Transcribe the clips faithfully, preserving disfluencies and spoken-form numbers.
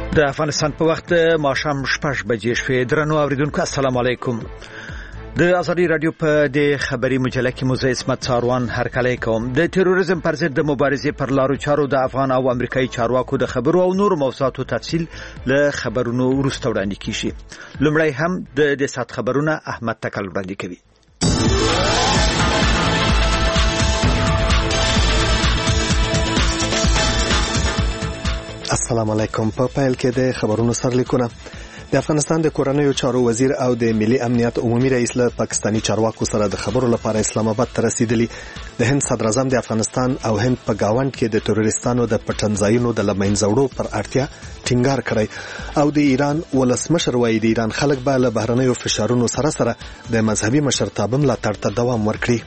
د افغانستان په وخت ماښام شپږ بجې شوې. درنو اوریدونکو السلام علیکم. د ازادي رادیو په د خبري مجله کې موزه اسمت څاروان هرکلی کوم. د تروریزم پر ضد د مبارزې پر لارو چارو د افغان او امریکایي چارواکو د خبرو او نور موضوعاتو تفصیل له خبرونو وروسته وړاندې کیږي. لومړی هم د د سات خبرونه احمد تکل وړاندې کوي. السلام علیکم. په پیل کې د خبرونو سرلیکونه. د افغانستان د کورنیو چارو وزیر او د ملي امنیت عمومي رئیس له پاکستاني چارواکو سره د خبرو لپاره اسلام آباد ته رسیدلی. د هند صدر اعظم د افغانستان او هند په گاوند کې د تروریستانو د پټنځایونو د لمنځوړو پر اړتیا ټینګار کړی او د ایران ولسمشر وایي د ایران خلک به له بهرنیو فشارونو سره سره د مذهبي مشرتابه ملاتړ ته دوام ورکړي.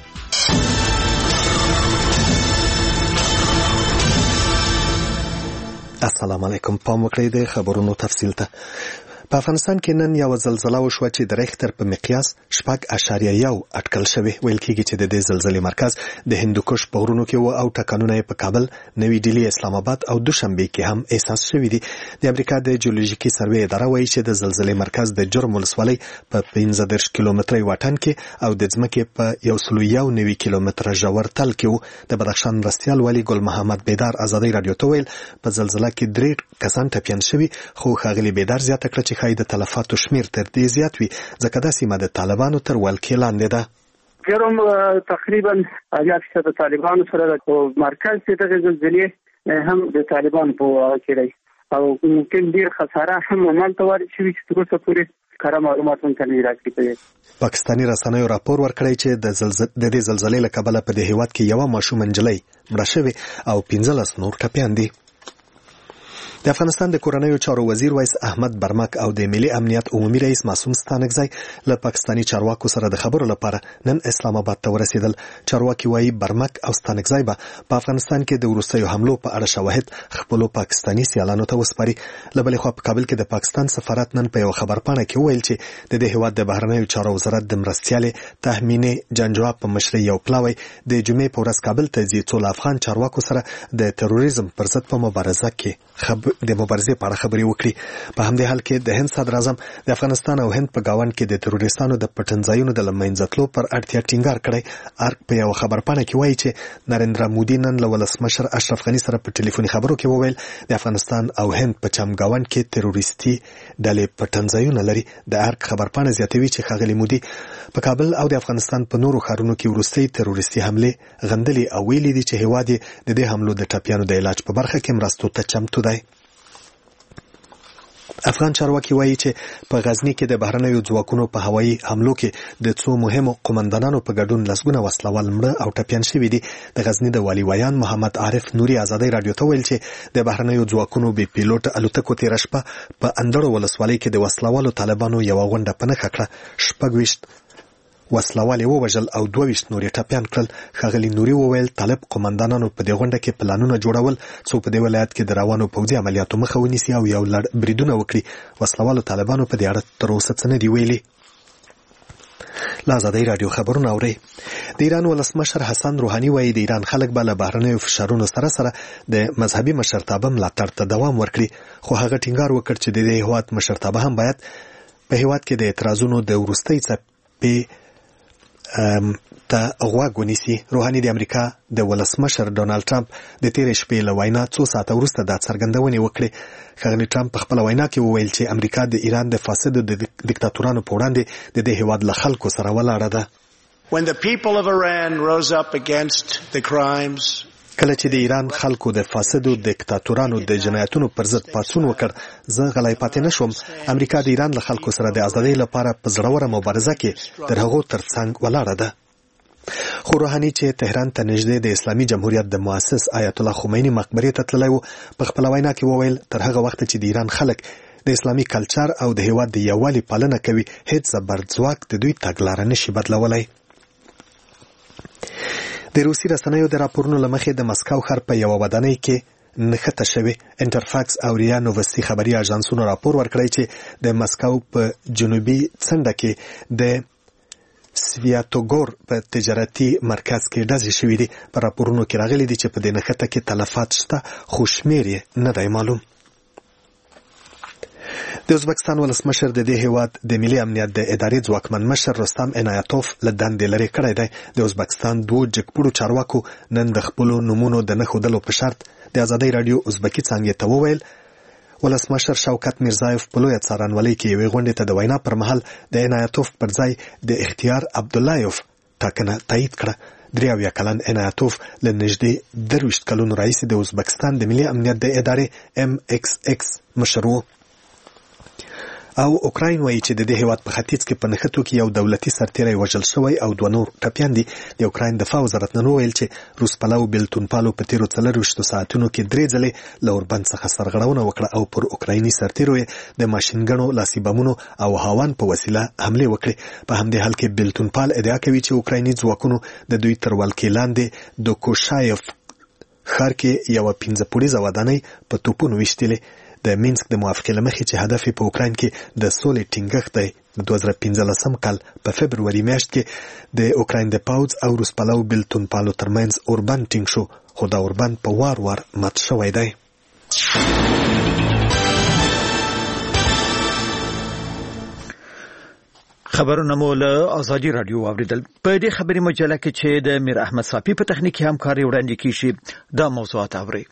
السلام علیکم. پام وکړئ د خبرونو تفصیل ته. په افغانستان کې نن یو زلزلہ وشوه چې د ریختر په مقیاس شپږ اعشاریه یو اټکل شوی. ویل کېږي چې د دې زلزلې مرکز د هندوکش په غرونو کې و او ټکانونه یې په کابل، نوی ډیلی، اسلام آباد او دوشنبه کې هم احساس شوی دي. د امریکا د جیولوژیکي سروې اداره وایي چې د زلزلې مرکز د جرم ولسوالۍ په پنځه دېرش کیلومتري واټن کې او د ځمکې په یو سلو یو نوي کیلومتره ژور تل کې و. د بدخشان مرستیال والي ګل محمد بیدار ازادي رادیو ته ویل په زلزلہ کې درې کسان ټپیان شوي، خو ښاغلي بیدار زیاته کړه چې ښایي د تلفاتو شمیر تر دې زیات وي ځکه دا سیمه د طالبانو تر ولکې لاندې ده. جرم تقریبا اویا فیصد د طالبانو سره د مرکز دغه زلزلې هم د طالبانو په واک کې دی او ممکن ډیر خساره هم عملته وارد شوي چې تر اوسه پورې کره معلومات هم نه راکړي. پاکستاني رسنیو راپور ورکړی چې د زلزلې د دې زلزلې له کبله په دې هیواد کې یو ماشوم نجلۍ مړه شوې او پنځلس نور ټپیان دي. د افغانستان د کورنیو چارو وزیر ویس احمد برمک او د ملي امنیت عمومي رئیس معصوم ستانکزی له پاکستاني چارواکو سره د خبرو لپاره نن اسلام آباد ته ورسېدل. چارواکي وایي برمک او ستانکزی به په افغانستان کې د وروستیو حملو په اړه شواهد خپلو پاکستاني سیالانو ته وسپاري. له بلې خوا په کابل کې د پاکستان سفارت نن په یو خبرپاڼه کې وویل چې د دې هیواد د بهرنیو چارو وزارت د مرستیالې تهمینې جنجواب په مشرۍ یو پلاوی د جمعې په ورځ کابل ته ځي څو له افغان چارواکو سره د تروریزم پر ضد په مبارزه کې خب د مبارزې په اړه خبرې وکړي. په همدې حال کې د هند صدر اعظم د افغانستان او هند په گاوند کې د تروریستانو د پټنځایونو د لمنځه تلو پر اړتیا ټینګار کړی. ارګ په یو خبرپاڼه کې وایي چې نریندرا مودي نن له ولسمشر اشرف غني سره په ټلیفوني خبرو کې وویل د افغانستان او هند په چم گاوند کې تروریستي ډلې پټنځایونه لري. د ارګ خبرپاڼه زیاتوي چې ښاغلي مودي په کابل او د افغانستان په نورو ښارونو کې وروستۍ تروریستي حملې غندلې او ویلي دي چې هیواد د دې حملو د ټپیانو د علاج په برخه کې مرستو ته چمتو دی. افغان چارواکي وایي چې په غزنی کې د بهرنیو ځواکونو په هوایي حملو کې د څو مهمو قومندانانو په ګډون لسګونه وسلوال مړه او ټپیان شوي دي. د غزنی د والي ویان محمد عارف نوري ازادي رادیو ته ویل چې د بهرنیو ځواکونو بي پیلوټ الوتکو تیر شپه په اندړو ولسوالۍ کې د وسلوالو طالبانو یو غونډه په نښه کړه. شپږ ویشت وسلوال ووژل او دوه ویشت نورې ټپیان کړل. ښاغلي نوري وویل طالب قومندانانو په دې غونډه کې پلانونه جوړول څو په دې ولایت کې د روانو پوځي عملیاتو مخه ونیسي او یو لړ بریدونه وکړي. وسلوالو طالبانو په دې اړه تر اوسه څه نه دي ویلي. له ازادۍ راډیو خبرونه اورئ. د ایران ولسمشر حسن روحاني وایي د ایران خلک به له بهرنیو فشارونو سره سره د مذهبي مشرتابه ملاتړ ته دوام ورکړي، خو هغه ټینګار وکړ چې د دې هیواد مشرتابه هم باید په هیواد کې د اعتراضونو د وروستۍ څپې ته غوږ ونیسي. روحاني د امریکا د ولسمشر ډونالد ټرمپ د تیرې شپې له وینا څو ساعته وروسته دا څرګندونې وکړې. ښاغلي ټرمپ په خپله وینا کې وویل چې امریکا د ایران د فاسدو د دیکتاتورانو په وړاندې د دې هیواد له خلکو سره ولاړه ده. When the people of Iran rose up against the crimes کله چې د ایران خلکو د فاسدو دیکتاتورانو د جنایتونو پر ضد پاڅون وکړ، زه غلی پاتې نشوم. امریکا د ایران له خلکو سره د ازادۍ لپاره په زړوره مبارزه کې تر هغو ترڅنګ ولاړه ده. خو روحاني چې تهران ته نږدې د اسلامي جمهوریت د مؤسس آیت الله خمیني مقبرې ته تللی و، په خپله وینا کې وویل تر هغه وخته چې د ایران خلک د اسلامي کلچر او د هیواد د یووالي پالنه کوي، هیڅ زبرځواک د دوی تګلاره نشي بدلولی. د روسي رسنیو د راپورونو له مخې د مسکو ښار په یوه ودانۍ کې نښته شوې. انټرفاکس او ریا نووستي خبري اژانسونو راپور ورکړی چې د مسکو په جنوبي څنډه کې د سویاتوګور په تجارتي مرکز کې ډزې شوې دي. په راپورونو کې راغلي دي چې په دې نښته کې تلفات شته، خو شمېر یې نه دی معلوم. د ازبکستان ولسمشر د دې هیواد د ملي امنیت د ادارې ځواکمن مشر رستم عنایتوف له دندې لرې کړی دی. د ازبکستان دوه جګپوړو چارواکو نن د خپلو نومونو د نه ښودلو په شرط د ازادۍ راډیو ازبکي څانګې ته وویل. ولسمشر شوکت میرزایف په لویه څارنوالۍ کې یوې غونډې ته د وینا پر مهال د عنایتوف پر ځای د اختیار عبداللهیف ټاکنه تایید کړه. درې اویا کلن عنایتوف له نږدې درویشت کلونو راهیسې د ازبکستان د ملي امنیت د ادارې ام ایکس ایکس مشر و. او اوکراین وایي چې د دې هیواد په ختیځ کې په نښتو کې یو دولتي سرتیری وژل شوی او دوه نور ټپیان دي. د اوکراین دفاع وزارت نن وویل چې روس پلو بیلتون پالو په تیرو څلرویشتو ساعتونو کې درې ځلې له اوربند څخه سرغړونه وکړه او پر اوکرایني سرتیرو یې د ماشینګنو، لاسي بمونو او هاوان په وسیله حملې وکړې. په همدې حال کې بیلتون پال ادعا کوي چې اوکرایني ځواکونو د دوی تر ولکې لاندې د کوشایف ښار کې یوه پنځه پوړیزه ودانۍ په توپونو ویشتلې. د مینسک د موافقې له مخې چې هدف په اوکراین کې د سولې ټینګښت دی، د دوه زره پنځلسم کال په فبروري میاشت کې د اوکراین د پوځ او روس پلو بیلتون پالو ترمنځ اوربند ټینګ شو، خو دا اوربند په وار وار مات شوی دی. خبرونه مو له ازادي رادیو اوریدل. په دې خبري مجله کې چې د میر احمد صافي په تخنیکي همکاري وړاندې کیږي دا موضوعات اوري.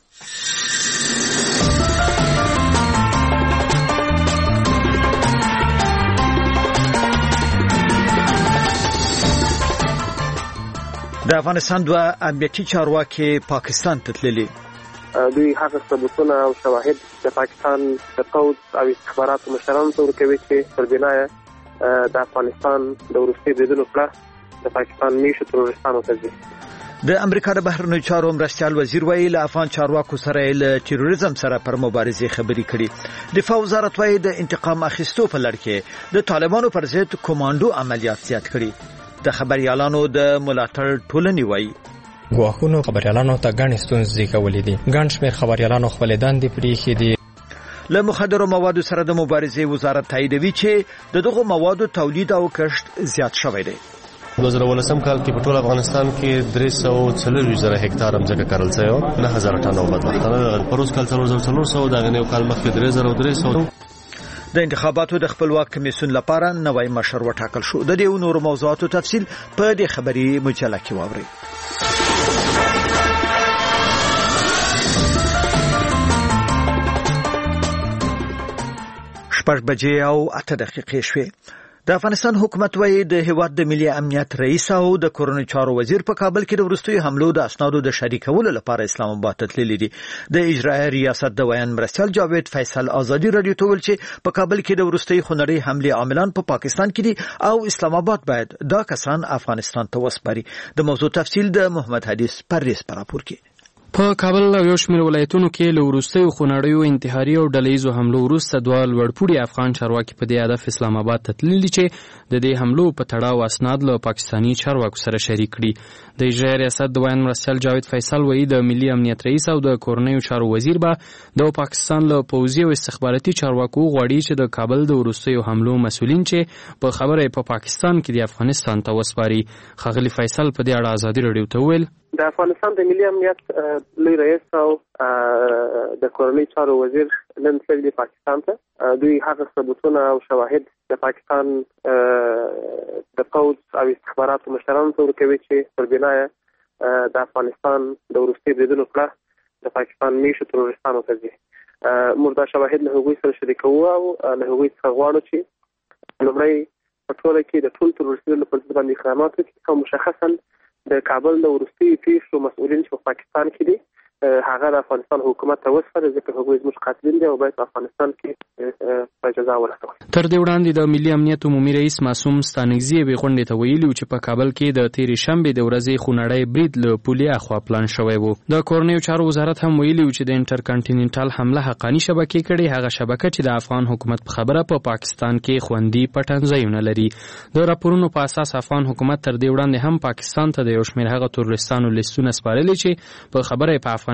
د افغانستان دوه امنیتي چارواکي پاکستان ته تللي. دوی هغه ثبوتونه او شواهد د پاکستان د پوځ او استخباراتو مشرانو ته ورکوي چې پر بنا د افغانستان د وروستي بریدونو پړه د پاکستان میشو تروریستانو ته ځي. د امریکا د بهرنیو چارو مرستیال وزیر وایي له افغان چارواکو سره له تروریزم سره پر مبارزې خبرې کړي. دفاع وزارت وایي د انتقام اخیستو په لړ کې د طالبانو پر ضد کومانډو عملیات زیات کړي. د خبريالانو د ملاتړ ټولنې وایي ګواښونو خبريالانو ته ګڼ ستونزې کولې دي. ګڼ شمېر خبريالانو خپل دندې پرېښې دي. له مخدرو موادو سره د مبارزې وزارت تاییدوي چې د دغو موادو تولید او کښت زیات شوی دی. دوه زره ولسم کال کې په ټول افغانستان کې درې سوه څلوېښت زره هکتار ځمکه کرل شوې وه، نه هزاره ټنه اوبه راغلې. پروس کال څلور زره څلور سوه، د هغې یو کال مخکې درې زره درې سوه. د انتخاباتو د خپلواک کمیسیون لپاره نوی مشر وټاکل شو. د دې نورو موضوعاتو تفصیل په دې خبري مجله کې واورئ. شپږ بجې او اته دقیقې شوې. د افغانستان حکومت وایي د هیواد د ملي امنیت رئیس او د کورنۍ چارو وزیر په کابل کې د وروستیو حملو د اسنادو د شریکولو لپاره اسلام آباد ته تللي دي. د اجرایه ریاست د ویان مرستیال جاوید فیصل ازادي رادیو ته ویل چې په کابل کې د وروستیو خونړۍ حملې عاملان په پاکستان کې دي او اسلام آباد باید دا کسان افغانستان ته وسپاري. د موضوع تفصیل د محمد حدیث پرویز پر راپور کې. په کابل او یو شمېر ولایتونو کې له وروستیو خونړیو انتحاري او ډلهییزو حملو وروسته دوه لوړپوړي افغان چارواکي په دې هدف اسلام آباد ته تللي چې د دې حملو په تړاو اسناد له پاکستاني چارواکو سره شریک کړي. د اجرایه ریاست د ویان مرستیال جاوید فیصل وایي د ملي امنیت رئیس او د کورنیو چارو وزیر به د پاکستان له پوځي او استخباراتي چارواکو غواړي چې د کابل د وروستیو حملو مسؤلین چې په خبره په پاکستان کې د افغانستان ته وسپاري. ښاغلي فیصل په دې اړه ازادي رادیو ته وویل د افغانستان د ملي امنیت لوی رئیس او د کورنۍ چارو وزیر نن تللي دي پاکستان ته. دوی هغه ثبوتونه او شواهد د پاکستان د پوځ او استخباراتو مشرانو ته ورکوي چې پر بنا د افغانستان د وروستي بریدونو پړه د پاکستان میشو تروریستانو ته ځي. موږ دا شواهد له هغوی سره شریکوو او له هغوی څخه غواړو چې لومړی په ټوله کې د ټول تروریستانو پر ضد باندې اقدامات وکړي او مشخصا د کابل د وروستي پیښو مسؤلین چې په پاکستان کې دي هغه د افغانستان حکومت ته وسپاري، ځکه هغوی زموږ قاتلین دي او باید په افغانستان کې په جزا ورسوي. تر دې وړاندې د ملي امنیت عمومي رئیس معصوم ستانکزي یوې غونډې ته ویلي چې په کابل کې د تېرې شنبې د ورځې خونړی برید له پولې اخوا پلان شوی و. د کورنیو چارو وزارت هم ویلي چې د انټرکانټیننټال حمله حقاني شبکې کړې، هغه شبکه چې د افغان حکومت په خبره په پا پاکستان کې خوندي پټنځایونه لري. د راپورونو په اساس افغان حکومت تر دې وړاندې هم پاکستان ته د یو شمېر هغه تروریستانو لیستونه سپارلي چې په خبره په افغانستان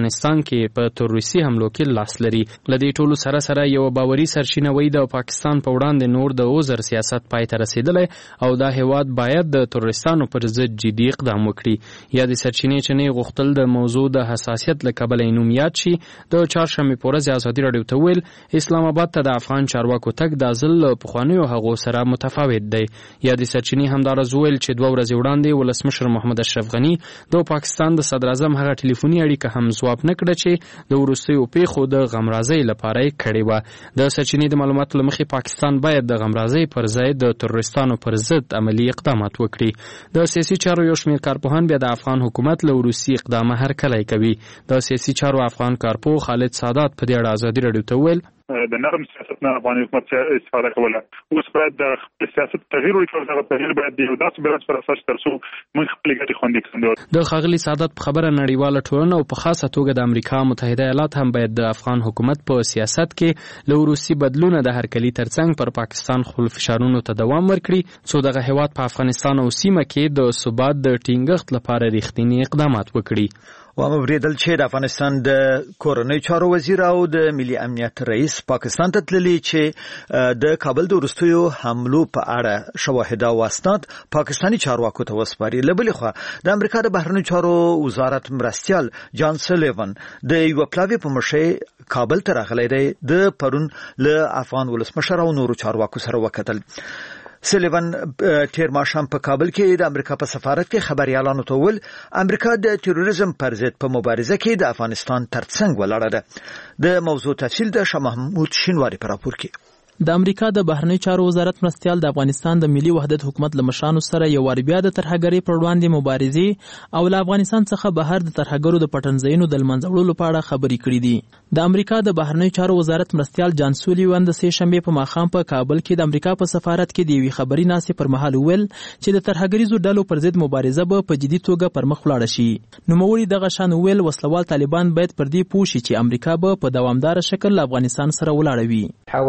افغانستان کې په تروریستي حملو کې لاس لري. لدې ټولو سره سره یو باوري سرچینه وایي د پاکستان په وړاندې نور د اوزر سیاست پای ته رسیدلی او دا هیواد باید د تروریستانو پر ضد جدي اقدام وکړي. یا د سرچینې چې نه غوښتل د موضوع د حساسیت له کبله یې نوم یاد شي. د چهارشنبې په ورځ ازادي راډیو ته ویل اسلام آباد ته د افغان چارواکو تګ دا ځل له پخوانیو هغو سره متفاوت دی. یا د سرچینې همداراز ویل چې دوه ورځې وړاندې ولسمشر محمد اشرف غني د پاکستان د صدر اعظم هغه ټلیفوني اړیکه هم ځواب نه کړه چې د وروستیو پیښو د غمرازۍ لپاره یې کړې وه. د سرچینې د معلوماتو له مخې پاکستان باید د غمرازۍ پر ځای د تروریستانو پر ضد عملي اقدامات وکړي. د سیاسي چارو یو شمېر کارپوهان بیا د افغان حکومت له وروستي اقدامه هرکلی کوي. د سیاسي چارو افغان کارپوه خالد سادات په دې اړه ازادي راډیو ته وویل د نرم سیاست نه افغان حکومت استفاده کوله. اوس باید د سیاست تغییر وکړي. هغه تغییر باید د یو داسې بیلانس پر اساس ترڅو موږ خپلې ګټې خوندي کړو. د ښاغلي سعادت په خبره نړیواله ټولنه او په خاصه توګه د امریکا متحده ایالات هم باید د افغان حکومت په سیاست کې له وروستي بدلونه د هرکلي ترڅنګ پر پاکستان خپل فشارونو ته دوام ورکړي څو دغه هیواد په افغانستان او سیمه کې د ثبات د ټینګښت لپاره رښتینی اقدامات وکړي. و هم وریدل چې د افغانستان د کورنۍ چارو وزیر او د ملي امنیت رئیس پاکستان ته تللي چې د کابل د وروستیو حملو په اړه شواهد او اسناد پاکستاني چارواکو ته وسپاري. له بلې خوا د امریکا د بهرنیو چارو وزارت مرستیال جان سلیوان د یو پلاوي په مشرۍ کابل ته راغلی دی. د پرون له افغان ولسمشر او نورو چارواکو سره وکتل. سلیوان تیر ماښام په کابل کې د امریکا په سفارت کې خبريالانو ته وویل امریکا د تروریزم پر ضد په مبارزه کې د افغانستان ترڅنګ ولاړه ده. د موضوع تفصیل د شاه محمود شینواری په راپور کې. د امریکا د بهرنی چارو وزارت مرستیال د افغانستان د ملي وحدت حکومت له مشرانو سره یو وار بیا د ترهګرۍ پر وړاندې مبارزې او له افغانستان څخه بهر د ترهګرو د پټنځایونو د لمنځه وړلو په اړه خبرې کړې دي. د امریکا د بهرنی چارو وزارت مرستیال جان سولیوان د سې شنبې په ماښام په کابل کې د امریکا په سفارت کې د یوې خبري ناستې پر مهال وویل چې د ترهګریزو ډلو پر ضد مبارزه به په جدي توګه پر مخ ولاړه شي. نوموړي دغه شان وویل وسلوال طالبان باید پر دې پوه شي چې امریکا به په دوامدار شکل له افغانستان سره ولاړه وي.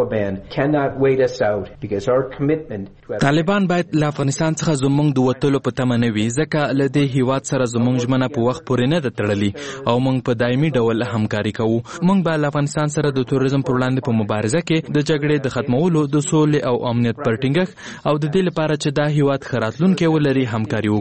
طالبان باید له افغانستان څخه زموږ د وتلو په تمه نه وي ځکه له دې هیواد سره زموږ ژمنه په وخت پورې نه ده تړلې او موږ په دایمي ډول همکاري کوو. موږ به له افغانستان سره د تروریزم پر وړاندې په مبارزه کې د جګړې د ختمولو د سولې او امنیت پر ټینګښت او د دې لپاره چې دا هیواد ښه راتلونکی ولري همکاري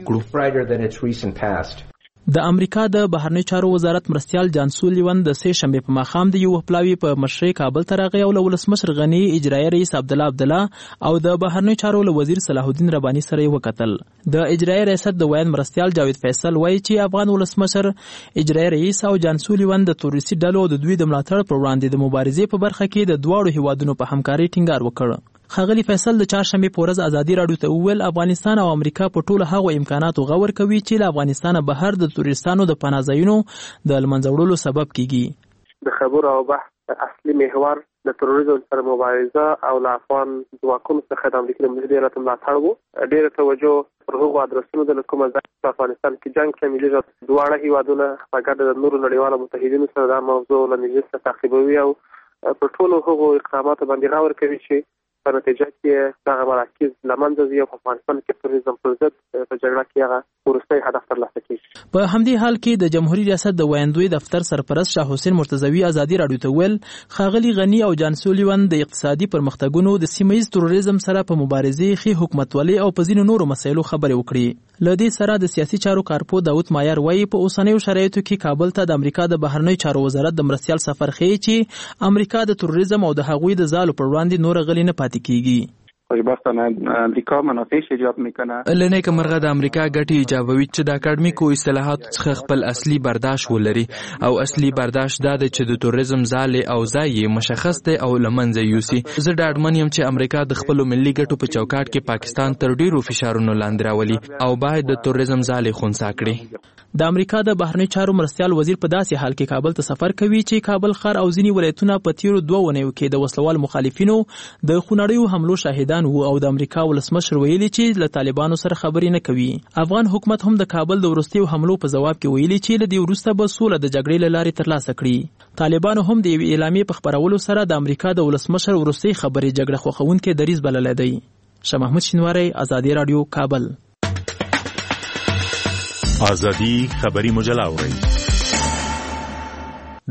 وکړو. د امریکا د بهرنی چارو وزارت مرستیال جان سولیوان د سې شنبې په ماښام د یو پلاوي په مشرۍ کابل ته راغی او له ولسمشر غني اجرایي رئیس عبدالله عبدالله او د بهرنی چارو له وزیر صلاح الدین رباني سره یې وکتل. د اجرایي ریاست د ویان مرستیال جاوید فیصل وایي چې افغان ولسمشر اجرایي رئیس او جان سولیوان د تروریستي ډلو د دوی د ملاتړ پر وړاندې د مبارزې په برخه کې د دواړو هیوادونو په همکارۍ ټینګار وکړ. ښاغلي فیصل د چهارشنبې په ورځ ازادي راډیو ته وویل افغانستان او امریکا په ټولو هغو امکاناتو غور کوي چې له افغانستانه بهر د تروریستانو د پناه ځایونو د لمنځه وړلو سبب کیږي. د خبرو او بحث اصلي محور د تروریزم سره مبارزه او له افغان ځواکونو څخه د امریکا متحده ایالاتو ملاتړ وو. ډېره توجه پر هغو ادرسونو د کومه ځای په افغانستان کې جنګ شامل دي. دواړه هیوادونه په ګډه د نورو نړیوالو متحدینو سره دا موضوع له نږدې سره تعقیبوي او پر ټولو هغو اقداماتو باندې غور کوي چې په نتیجه کې دغه مراکز له منځه ځي او په افغانستان کې تروریزم پر ضد په جګړه کې هغه وروستی هدف ترلاسه کیږي. په همدې حال کې د جمهوریت ریاست د ویاندوی دفتر سرپرست شاه حسین مرتضوی ازادي راډیو ته ویل ښاغلي غني او جان سولیوان د اقتصادي پرمختګونو د سیمه ییز تروریزم سره په مبارزې ښې حکومتولۍ او په ځینو نورو مسایلو خبرې وکړي. له دې سره د سیاسي چارو کارپو داود مایر وایي په اوسنیو شرایطو کې کابل ته د امریکا د بهرنی چارو وزارت د مرستیال سفر ښیي چې امریکا د تروریزم او د هغوی د ځالو پر وړاندې نور غلي نه پاتې کیږي. خوشبختانه امریکا منافعش ایجاب میکنه. لنیک مرغه د امریکا ګټي ایجابوي چې د اکاډمیکو اصطلاحات څخه خپل اصلي برداشت ولري او اصلي برداشت دا د چې د تروریزم ځالې او ځای مشخص دی او لمنځه یوسي. زه ډاډمن یم چې امریکا د خپل ملي ګټو په چوکاټ کې پاکستان تر ډیرو فشارونو لاندې راولي او باید د تروریزم ځالې خنثی کړي. د امریکا د بهرنی چارو مرستیال وزیر په داسې حال کې کابل ته سفر کوي چې کابل ښار او ځینې ولایتونه په تیرو دوه اونیو کې د وسلوال مخالفینو د خونړیو حملو شاهدان وو او د امریکا ولسمشر ویلي چې له طالبانو سره خبرې نه کوي. افغان حکومت هم د کابل د وروستیو حملو په جواب کې ویلي چې له دې وروسته به سوله د جګړې له لارې ترلاسه کړي. طالبانو هم د یوې اعلامیې په خپرولو سره د امریکا د ولسمشر وروستۍ خبرې جګړه خوښونکی دریځ بللی دی. شاه محمود شینواری، ازادي راډیو، کابل. آزادی خبری مجله اورئ.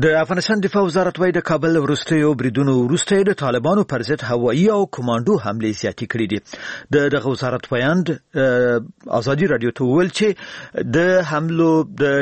د افغانستان دفاع وزارت وايي د کابل وروستیو بریدونو وروسته د طالبانو پر ضد هوایي او کمانډو حملې زیاتې کړې دي. د دغه وزارت بیان ازادي رادیو ته وویل چې د حملو د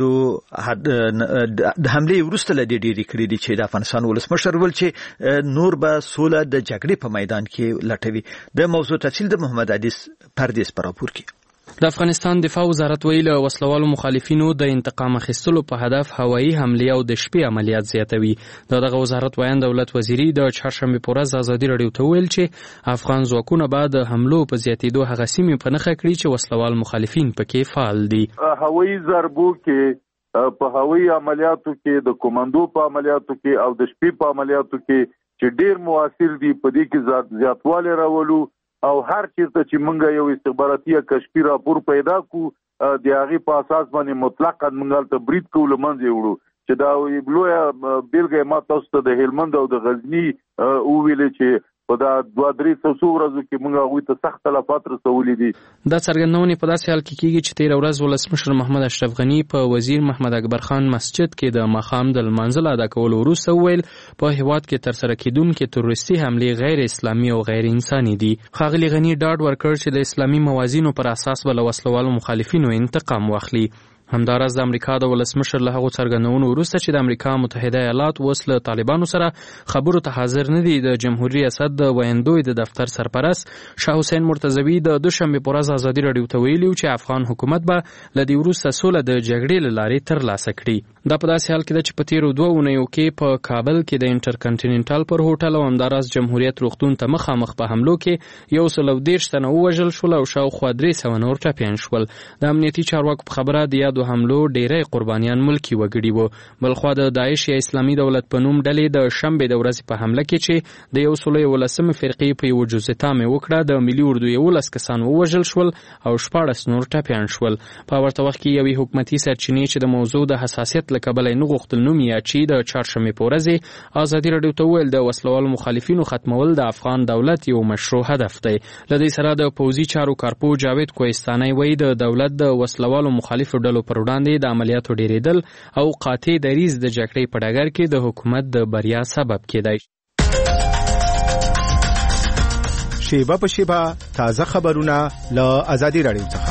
ډیریدو د حملې وروسته له ډیری کړې دي چې د افغانستان ولسمشر ویل چې نور به سوله د جګړې په میدان کې لټوي. د موضوع تفصیل د محمد عدیس پردیس پر راپور کې. د افغانستان دفاع وزارت ویل وسلوالو مخالفینو د انتقام اخیستلو په هدف هوایي حملې او د شپې عملیات زیاتوي. دغه وزارت بیان دولت وزیری د چهارشنبه په ورځ ازادي رادیو ته ویل چې افغان ځواکونه بعد حملو په زیاتېدو هغه سیمې په نښه کړي چې وسلوال مخالفین پکې فعال دي. هوایي ضربو کې په هوایي عملیاتو کې د کمانډو په عملیاتو کې او د شپې په عملیاتو کې چې ډیر موثر دي په دې کې زیاتوالی راولو او هر چیرته چې موږ یو استخباراتي کشفي راپور پیدا کو د هغې په اساس باندې مطلقاً موږ ته برید کولو منځ وړو چې دا لویه بیلګه ما تاسو ته د هلمند او د غزني وویلې چې په دا دوه درې څو ورځو کې موږ هغوی ته سخت تلفات رسولي دي. دا څرګندونې په داسې حال کې کېږي چې تېره ورځ ولسمشر محمد اشرف غني په وزیر محمد اکبر خان مسجد کې د ماښام د لمانځه ادا کولو وروسته وویل په هېواد کې ترسره کېدونکې تروریستي حملې غیر اسلامي او غیر انساني دي. ښاغلي غني ډاډ ورکړ چې د اسلامي موازینو پر اساس به له وسلوالو مخالفینو انتقام واخلي. همداراز د امریکا د ولسمشر له هغو څرګندونو وروسته چې د امریکا متحده ایالات اوس له طالبانو سره خبرو ته حاضر نه دي، د جمهوریت ریاست د ویندوی د دفتر سرپرست شاه حسین مرتضوي د دوشنبه په ورځ ازادي رادیو ته ویلي چې افغان حکومت به له دې وروسته سوله د جګړې له لارې ترلاسه کړي. دا په داسې حال کې ده چې په تېرو دوه اونیو کې په کابل کې د انټرکنټیننټل پر هوټل او همداراز جمهوریت روغتون ته مخامخ په حملو کې یو سل او دېرش تنه ووژل شول او شاوخوا درې سوه نور ټپیان شول. د امنیتي چارواکو په خبره د یادو حملو ډیری قربانیان ملکي وګړي وو. بلخوا د داعش یا اسلامي دولت په نوم ډلې د شنبې د ورځې په حمله کې چې د یو سل یولسمې فرقې په یوه جزیتا مې وکړه د ملي اردو یولس کسان ووژل شول او شپاړس نور ټپیان شول. په ورته وخت کې یوې حکومتي سرچینې چې د موضوع د حساسیت له کبله یې نه غوښتل نوم یاد شي د چهارشنبې په ورځ ازادي رادیو ته وویل د وسلوالو مخالفینو ختمول د افغان دولت یو مشروع هدف دی. له دې سره د پوځي چارو کارپو جاوید کوهستاني وایي د دولت د وسلوالو مخالفو ډلو پر وړاندې د عملیاتو ډیریدل او قاطع دریځ د جګړې په ډګر کې د حکومت د بریا سبب کېدای شي. شیبه په شیبه تازه خبرونه له ازادي رادیو څخه.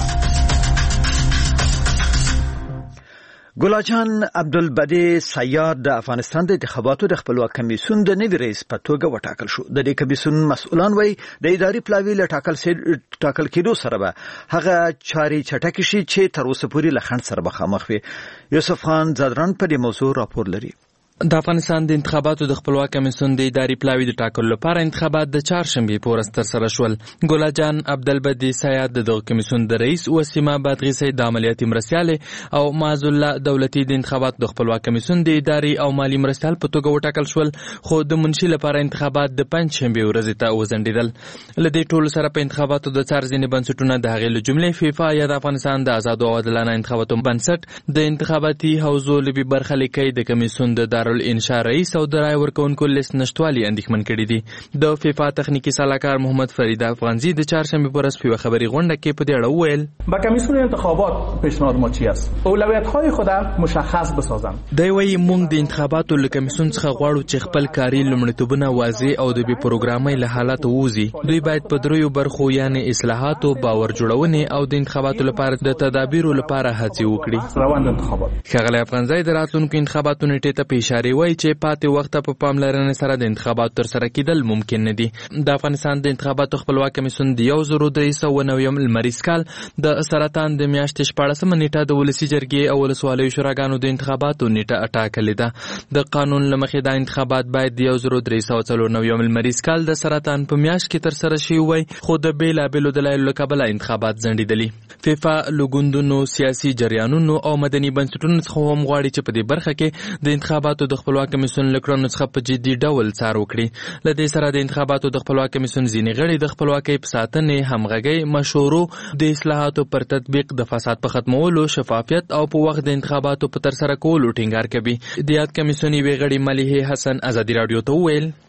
ګلاجان عبدالبدی سیاد د افغانستان د انتخاباتو د خپلواک کمیسیون د نوي رئیس په توګه وټاکل شو. د دې کمیسیون مسؤلان وایي د اداري پلاوي له ټاکل ټاکل کېدو سره به هغه چاري چټکې شي چې تر اوسه پورې له خنډ سره مخامخ وي. یوسف خان زادران په دې موضوع راپور لري. د افغانستان د انتخاباتو د خپلواک کمیسیون د اداري پلاوي د ټاکلو لپاره انتخابات د چهارشنبې په ورځ ترسره شول. ګلاجان عبدالبدی سیاد د دغه کمیسیون د رئیس وسیمه بادغیسي د عملیاتي مرستیالې او معاذ الله دولتي د انتخاباتو د خپلواک کمیسیون د اداري او مالی مرستیال په توګه وټاکل شول، خو د منشي لپاره انتخابات د پنجشنبې ورځې ته وځنډېدل. له دې ټولو سره په انتخاباتو د څار ځینې بنسټونه د هغې له جملې فیفا یا د افغانستان د آزادو او عادلانه انتخاباتو بنسټ د انتخاباتي حوزو لوی برخه لیکي د کمیسیون د دارالانشا رئیس او د رای ورکوونکو لیست نشټوالي اندېښمن کړي دي. د فیفا تخنیکي سلاکار محمد فرید افغانزی د چهارشنبې په ورځ په یوه خبري غونډه کې په دې اړه وویل با کمیسیون انتخابات پیشنهاد ما چی است؟ اولویت‌های خود مشخص بسازند. دی وايي موږ د انتخاباتو له کمیسیون څخه غواړو چې خپل کاري لومړیتوبونه واضح او د بې پروګرامۍ له حالاتو ووځي. دوی باید په دریو برخو یعنې اصلاحاتو، باور جوړونې او د انتخاباتو لپاره د تدابیرو لپاره هڅې وکړي. روان انتخابات ښاغلی افغانزی د راتلونکو انتخاباتو نیټې ته په اشارې وایي چې پاتې وخت په پاملرنې سره د انتخاباتو ترسره کېدل ممکن نه دي. د افغانستان د انتخاباتو خپلواک کمیسیون د یو زر درې سوه نویم لمریز کال د سرطان د میاشتې شپاړسمه نیټه د ولسي جرګې او ولسوالیو شوراګانو د انتخاباتو نیټه ټاکلې ده. د قانون له مخې دا انتخابات باید د یو زر درې سوه څلور نویم لمریز کال د سرطان په میاشت کې ترسره شوي وای، خو د بېلابېلو دلایلو له کبله انتخابات ځنډېدلي. فیفا له ګوندونو، سیاسي جریانونو او مدني بنسټونو څخه هم غواړي چې په دې برخه کې د انتخاباتو د خپلواک کمیسیون له کړنو څخه په جدي ډول څار وکړي. له دې سره د انتخاباتو د خپلواک کمیسیون ځینې غړي د خپلواکۍ په ساتنې، همغږۍ، مشورو، د اصلاحاتو پر تطبیق، د فساد په ختمولو، شفافیت او په وخت د انتخاباتو په ترسره کولو ټینګار کوي. د یاد کمیسیون یوې غړي ملیحې حسن ازادي راډیو ته وویل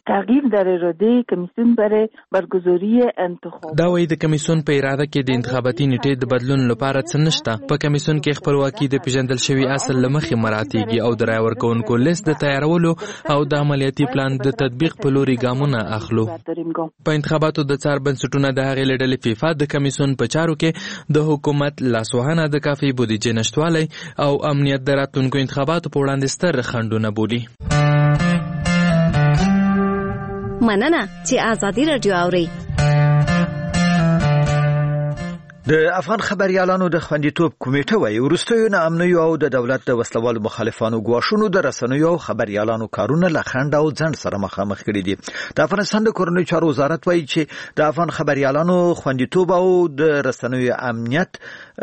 تغییر در اراده کمیسیون برای برگزاری انتخابات. دا وایي د کمیسیون په اراده کې د انتخاباتي نیټې د بدلون لپاره څه نشته. په کمیسیون کې خپلواکي د پیژندل شوی اصل لمخې مراتیږي او د رای ورکوونکو لیست د تیارولو او د عملیاتي پلان د تطبیق په لوري ګامونه اخلو. په انتخاباتو د څار بنسټونه د هغې له ډلې فیفا د کمیسیون په چارو کې د حکومت لاسوهنه د کافي بودیجې نشتوالی او امنیت د راتلونکو انتخاباتو په وړاندې ستر خنډونه بولي. مننه چې آزادي رادیو اورئ. د افغان خبريالانو د خوندیتوب کمیټه وايي وروستیو ناامنیو او د دولت د وسلوالو مخالفانو ګواښونو د رسنیو او خبريالانو کارونه له خنډ او ځنډ سره مخامخ کړي دي. د افغانستان د کورنیو چارو وزارت وايي چې د افغان خبريالانو خوندیتوب او د رسنیو امنیت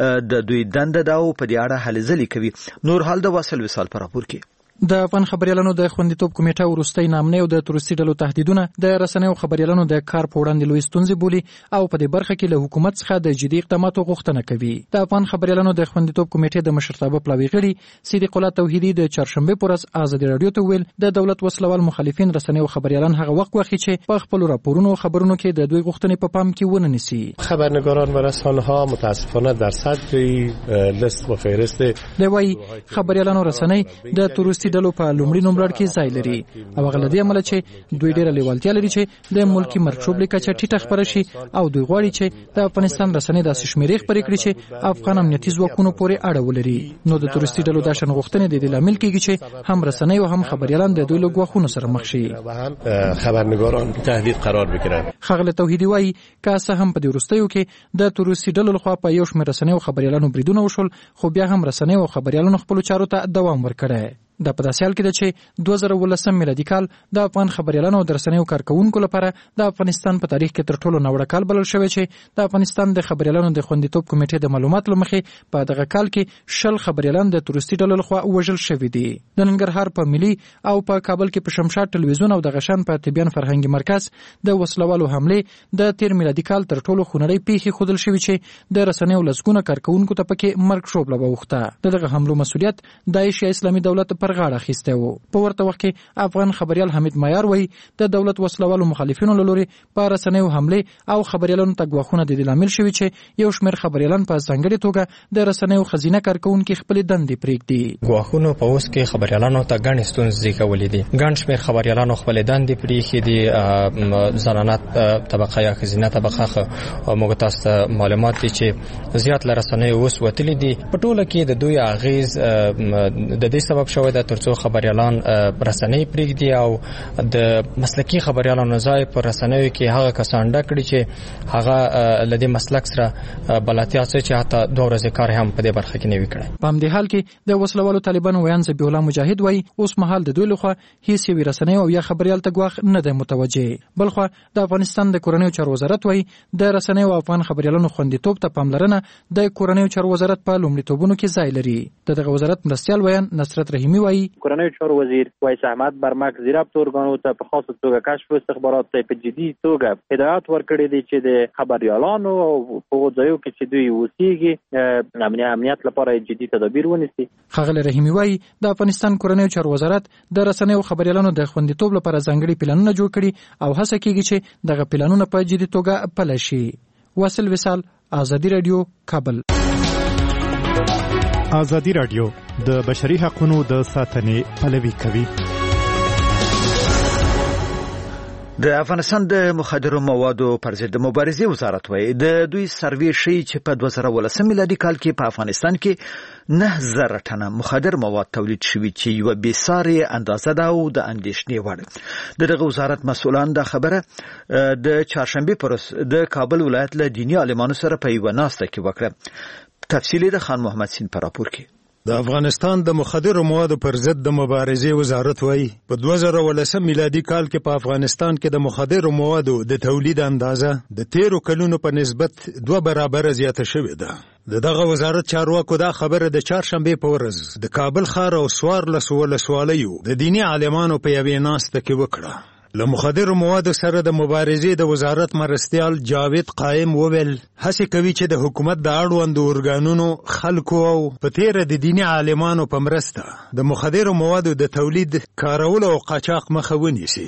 د دوی دنده ده او په دې اړه هلې ځلې کوي. نور حال د واصل وصال پر راپور کې د افغان خبريالانو د خوندیتوب کمیټه وروستي نامنې او د تروریستي ډلو تهدیدونه د رسنیو خبريالانو د کار په وړاندې لوی ستونزې بولي او په دې برخه کې له حکومت څخه د جدي اقداماتو غوښتنه کوي. د افغان خبريالانو د خوندیتوب کمیټې د مشرتابه پلاوي غړي صدیق الله توحیدي د چهارشنبه پر ورځ آزادي رادیو ته ویل د دولت وسلوال مخالفین رسنیو خبريالان هغه وخت واخی چې په خپل راپورونو خبرونو کې د دوی غوښتنې په پام کې ونه نیسي. خبرنگاران و رسانه‌ها متاسفانه در صدر لیست و فهرست د وای خبريالانو رسنۍ د تروریستي ډلو په لومړي نمبر کې ځای لري او هغه لدی عمل چې دوی ډیره لیوالتیا لري چې د ملکی مرچوب لیکه چې ټیټه خبره شي او دوی غواړي چې د افغانستان رسنۍ د شمیرې خبرې کړي چې افغان امنیتي ځواکونو پورې اړه ولري. نو د تروریستي ډلو د شنغښتنې د لامل کېږي چې هم رسنۍ او هم خبريالان د دوی له ګواښونو سره مخ شي. خبرنگاران تهدید قرار بگیرن. خغل توحیدی وایي که څه هم په دې وروستیو کې د تروریستي ډلو لخوا په یو شمېر رسنۍ او خبريالانو بریدونه وشول خو بیا هم رسنۍ او خبريالانو خپل چارو ته دوام ورکړی. د په داسې حال کې ده چې دوه زره ولسم میلادي کال د افغان خبريالانو او رسنیو کارکونکو لپاره د افغانستان په تاریخ کې تر ټولو ناوړه کال بلل شوی چې د افغانستان د خبريالانو د خوندیتوب کمیټې د معلوماتو لمخې په دغه کال کې شل خبريالان د تروریستي ډلو لخوا وژل شوي دي. د ننګرهار په ملي او په کابل کې په شمشاد ټلویزیون او د غشان په طبيان فرهنګي مرکز د وسلوالو حمله د تیر میلادي کال تر ټولو خونړۍ پیښې خودل شوی چې د رسنیو لسګونه کارکونکو ته پکې مرګ شوبله وخته. دغه حملو مسؤلیت داعش یا اسلامي دولت پر غاړه اخیسته و. په ورته وخت کې افغان خبريال حمید معیار وایي د دولت وسلوالو مخالفینو له لوري په رسنیو حمله او خبريالانو ته ګواښونه د لامل شوی چې یو شمېر خبريالان په ځانګړي توګه د رسنیو خزینه کارکونکو خپل دندې پرېږدي. ګواښونو په اوس کې خبريالانو ته ګڼ ستونزې کولې دي. ګڼ شمېر خبريالانو خپل دندې پرېښې دي. زنانه طبقه یا خزینه طبقه موږ تاسو معلومات دي چې زیات لرسنیو اوس وتلې دي. په ټوله کې د دوی اغیز د دې سبب شوی د ترڅو خبريالان رسنۍ پرېږدي او د مسلکي خبريالانو ځای پر رسنیو کې هغه کسان ډکړي چې هغه لدې مسلک سره بلاتیا څه چې حتی دوه ورځې کار هم په دې برخه کې نه وی کړی. په همدې حال کې د وسلوالو طالبانو ویان ذبیح الله مجاهد وایي اوس مهال د دوی لخوا هیڅ یوې رسنۍ او یا خبريال ته ګواښ نه دی متوجه. بلخو د افغانستان د کورنیو چارو وزارت وایي د رسنۍ او افغان خبريالانو خوندیتوب ته پاملرنه د کورنیو چارو وزارت په لومړیتوبونو کې ځای لري. دغه وزارت مرستیال ویان نصرت رحیمی وایي کورنیو چارو وزیر وایس احمد برمک زیربط ارګانو ته په خاصه توګه کشف استخبارات ته په جدي توګه هدایت ورکړی دی چې د خبريالانو او په ځایو کې چې دوی اوسېږي امنیت لپاره جدي تدابیر ونیسي. خغل رحیمی وایي د افغانستان کورنیو چارو وزارت د رسنیو خبريالانو د خوندیتوب لپاره ځانګړي پلانونه جوړ کړي او هڅه کوي چې دغه پلانونه په جدي توګه پلي شي. واصل وصال آزادي رادیو کابل. آزادي رادیو د بشري حقوقو د ساتنې پلوي کوي. د افغانستان د مخدرو موادو پر ضد مبارزې وزارت وایي د دوی سروې ښیي چې په دوه زره ولسم میلادي کال کې په افغانستان کې نه زره ټنه مخدر مواد تولید شوي چې یوه بېسارې اندازه ده او د اندېښنې وړ. د دغه وزارت مسؤلان دا خبره د چهارشنبې پر ورځ د کابل ولایت له دیني عالمانو سره په یوه ناسته کې وکړه. تفصیل د خان محمد سین پر راپور کې. د افغانستان د مخدرو موادو پر ضد د مبارزې وزارت وایي په دوه زره ولسم میلادي کال کې په افغانستان کې د مخدرو موادو د تولید اندازه د تیرو کلونو په نسبت دوه برابره زیاته شوې ده. د دغه وزارت چارواکو دا خبره د چهارشنبې په ورځ د کابل ښار او څوارلسو ولسوالیو د دیني عالمانو په یوې ناسته کې وکړه. له مخدرو موادو سره د مبارزې د وزارت مرستیال جاوید قائم وویل هڅه کوي چې د حکومت د اړوندو ارګانونو خلکو او په تیره د دیني عالمانو په مرسته د مخدرو موادو د تولید کارولو او قاچاق مخه ونیسي.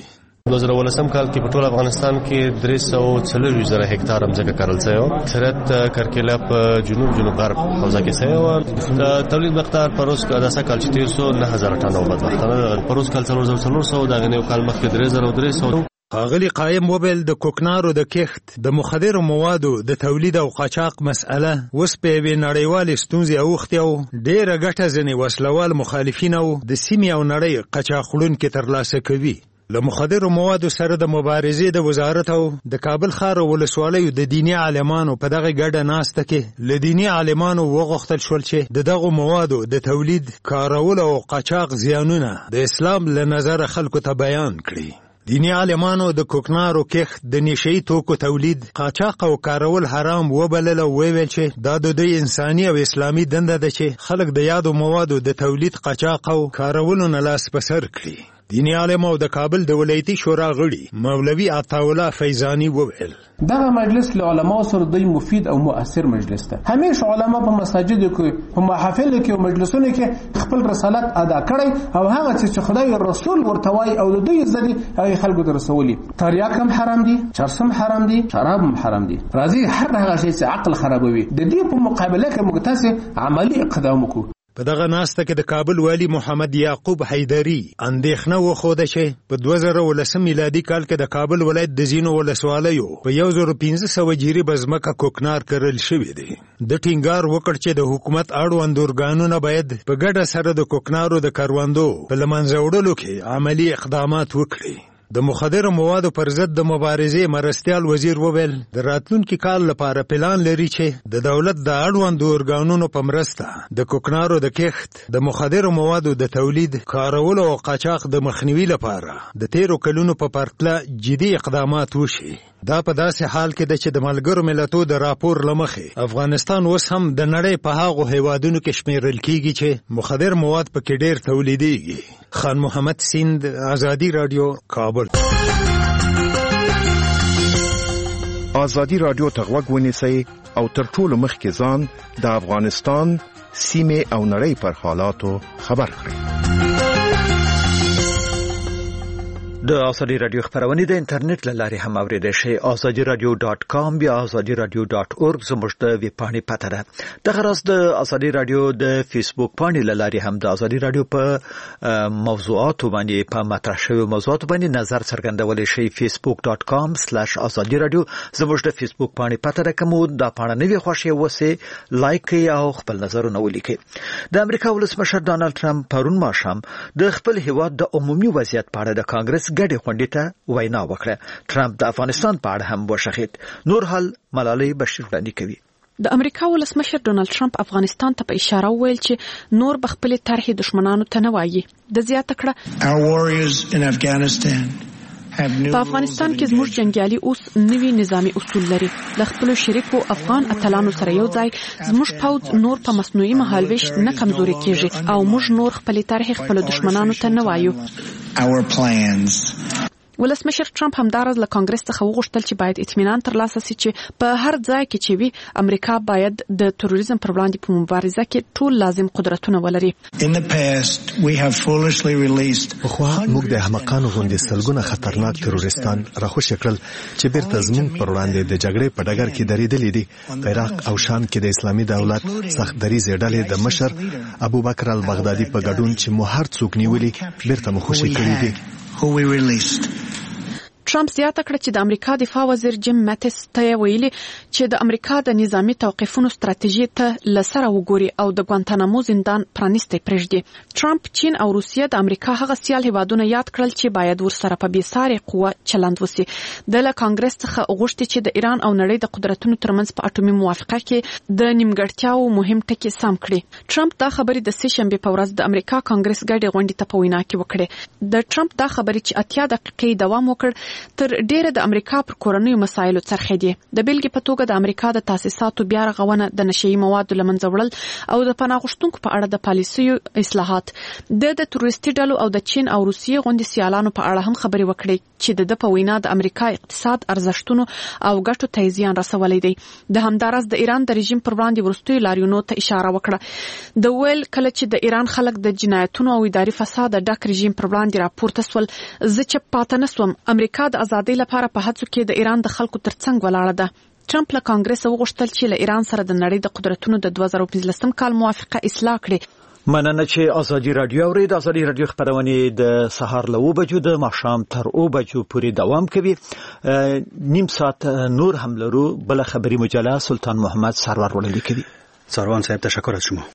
دوه زره ولسم کال کې په ټول افغانستان کې درې سوه څلور زره هکتار ځمکه کرل شوی و. سرحد کرکیله په جنوب جنوب غرب حوزه کې شوی و. د تولید مقدار پروس کا داسه کال چې تیر سو نه هزار ټن او بدبختانه پروس کال څلور زره څلور سوه دا غنیو کال مخکې درې زره درې سوه. ښاغلي قایم وویل د کوکنارو د کښت د مخدرو موادو د تولید او قاچاق مسأله اوس په یوې نړیوالې ستونزې اوښتې او ډېره ګټه ځینې وسلوال مخالفین او د سیمې او نړۍ قاچاق وړونکي ترلاسه کوي. له مخدرو موادو سره د مبارزې د وزارت او د کابل ښار ولسوالیو د دیني عالمانو په دغه ګډه ناسته کې له دیني عالمانو وغوښتل شول چې د دغو موادو د تولید، کارولو او قاچاق زیانونه د اسلام له نظره خلکو ته بیان کړي. دینی عالمانو د کوکنارو کښت د نشئی توکو تولید، قاچاق او کارول حرام وبلل او ویل چې دا د دوی انساني او اسلامي دنده ده چې خلک د یادو موادو د تولید، قاچاق او کارولو نه لاس په سر کړي. دینی عالم او د کابل د ولایتي شورا غړي مولوي عطاالله فیضاني وویل دغه مجلس له علماو سره د مفید او مؤثر مجلس ده. همیشه علما په مساجدو کې، په محافل کې او مجلسونو کې خپل رسالت ادا کړي او هغه چې خدای رسول ورته وایي او د دوی زدي هغه خلکو ته رسولي. تریاک هم حرام دي، چرسم حرام دي، شراب هم حرام دي. راځي هر هغه شی چې عقل خرابوي د دې په مقابله کې موږ تاسو عملی اقدام وکړو. په دغه ناسته کې د کابل والی محمد یعقوب حیدری اندېښنه وښوده چې په دوه زره ولسم میلادي کال کې د کابل ولایت د ځینو ولسوالیو په یو زره پنځه سوه جریبه ځمکه کوکنار کرل شوې دی. د ټینګار وکړ چې د حکومت اړوند ارګانونه باید په ګډه سره د کوکنارو د کروندو په له منځه وړلو کې عملي اقدامات وکړي. د مخدرو موادو پر ضد د مبارزې مرستیال وزیر وویل د راتلونکي کال لپاره پلان لري چې د دولت د اړوندو ارګانونو په مرسته د کوکنارو د کښت، د مخدرو موادو د تولید، کارولو او قاچاق د مخنیوي لپاره د تیرو کلونو په پرتله جدي اقدامات وشي. دا په داسې حال کې ده چې د ملګرو ملتونو د راپور له مخې افغانستان اوس هم د نړۍ په هغو هیوادونو کې شمیرل کیږي چې مخدر مواد پکې ډېر تولیدېږي. خان محمد سیند، آزادی رادیو، کابل. آزادی رادیو ته غوږ ونیسئ او تر ټولو مخکې ځان د افغانستان سیمې او نړۍ پر حالاتو خبر کړئ. د آزادی رادیو خبرونه د انټرنیټ له لارې هم اوریدئ شئ. آزادی رادیو ډاټ کام یا آزادی رادیو ډاټ اورګ زموږ د ویب پاڼې پته ده. دغه راز د آزادی رادیو د فیسبوک پاڼې له لارې هم د آزادی رادیو په موضوعاتو باندې په مطرح شویو موضوعاتو باندې نظر څرګندولی شئ. فیسبوک ډاټ کام سلاش آزادی رادیو زموږ د فیسبوک پاڼې پته ده. کوم دا پاڼه نوی خوښه وسه لایک کړئ او خپل نظرونه ولیکئ. د امریکا ولسمشر ډانلډ ټرمپ پرون ماښام د خپل هیواد د عمومي وضعیت په اړه د کانګرس ګډې غونډې ته وینا وکړه. ټرمپ د افغانستان په اړه هم وشخید. نور حال ملالۍ بشیر وړاندې کوي. د امریکا ولسمشر ډونالد ټرمپ افغانستان ته په اشاره وویل چې نور به خپلې طرحې دښمنانو ته نه وایي. د زیاته کړه په افغانستان کې زموږ جنگیالي اوس نوي نظامی اصول لري. د خپل شریکو افغان اتلانو سره یو ځای زموږ پوځ نور په مصنوعي مهالویش نه کمزوري کیږي او موږ نور خپل طرحې خپل دښمنانو ته نه وایو. ولسمشر ټرمپ همدارز له کانګرس څخه وغوښتل چې باید اطمینان ترلاسه شي چې په هر ځای کې چې وي امریکا باید د تروریزم پر وړاندې په مبارزه کې ټول لازم قدرتونه ولري. پخوا موږ د احمقانو غوندې سلګونه خطرناک تروریستان راخوشي کړل چې بیرته زموږ پر وړاندې د جګړې په ډګر کې درېدلي دي. په عراق او شام کې د اسلامي دولت سخت دریځې ډلې د مشر ابوبکر البغدادي په ګډون چې مو هر څوک نیولي بیرته مو خوشي کړي دي. ټرمپ زیاته کړه چې د امریکا دفاع وزیر جیم ماتیس ته ویلي چې د امریکا د نظامی توقیفونو ستراتیژي ته لسره وګوري او د ګوانتانامو زندان پرانیستی پرېږدي. ټرمپ چین او روسیه د امریکا هغه سیال هیوادونه یاد کړل چې باید ورسره په بېسارې قوه چلند وسی. د له کانګرس څخه غوښتي چې د ایران او نړۍ د قدرتونو ترمنځ په اټومي موافقه کې د نیمګړتیاو مهم ټکي سم کړي. ټرمپ دا خبرې د سه شنبې په ورځ د امریکا کانګرس ګډې غونډې ته په وینا کې وکړې. د ټرمپ دا خبرې چې اتیا دقیقې دوام وکړ تر ډیره د امریکا پر کورنیو مسایلو څرخې دي. د بیلګې په توګه د امریکا د تاسیساتو بیا رغونه، د نشئی موادو له منځه وړل او د پناه غوښتونکو په اړه د پالیسیو اصلاحات. د د تروریستي ډلو او د چین او روسیې غوندې سیالانو په اړه هم خبرې وکړې چې د په وینا د امریکا اقتصاد، ارزښتونو او ګټو ته زیان رسولی دی. د همدارس د ایران د رژیم پر وړاندې وروستیو لاریونونو ته اشاره وکړه. د ویل کله چې د ایران خلک د جنایتونو او اداري فساد ډک رژیم پر وړاندې راپورته سول، زه چې پاتې نسوم. امریکا د ازادۍ لپاره په هڅو کې د ایران د خلکو ترڅنګ ولاړه ده. ټرمپ له کانګرس وغوښتل چې له ایران سره د نړۍ د قدرتونو د دوه زره پنځلسم کال موافقه اصلاح کړي. مننه چې ازادي رادیو اورید. ازادي رادیو خبرونه د سهار له اوه بجو د ماښام تر اوه بجو پورې دوام کوي. نیم ساعت نور هم لرو. بل خبری مجله سلطان محمد سرور وړاندې کوي. سروان صاحب تشکر از شما.